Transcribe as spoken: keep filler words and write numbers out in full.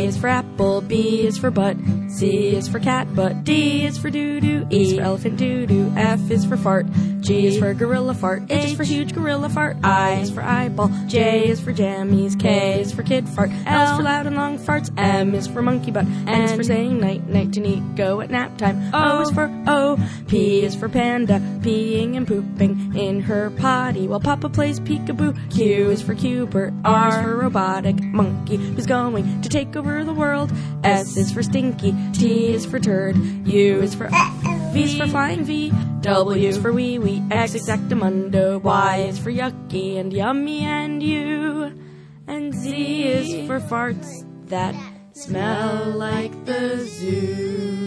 A is for apple, B is for butt, C is for cat butt, D is for doo-doo, E is for elephant doo-doo, F is for fart, G is for gorilla fart, H is for huge gorilla fart, I is for eyeball, J is for jammies, K is for kid fart, L is for loud and long farts, M is for monkey butt, N is for saying night, night to neat, go at nap time, O is for O, P is for panda, peeing and pooping in her potty while Papa plays peekaboo, Q is for Cubert, R is for robotic monkey who's going to take over the world, S is for stinky, T is for turd, U is for V is for flying V, W is for wee wee, X exactamundo, Y is for yucky and yummy and you, and Z is for farts that smell like the zoo.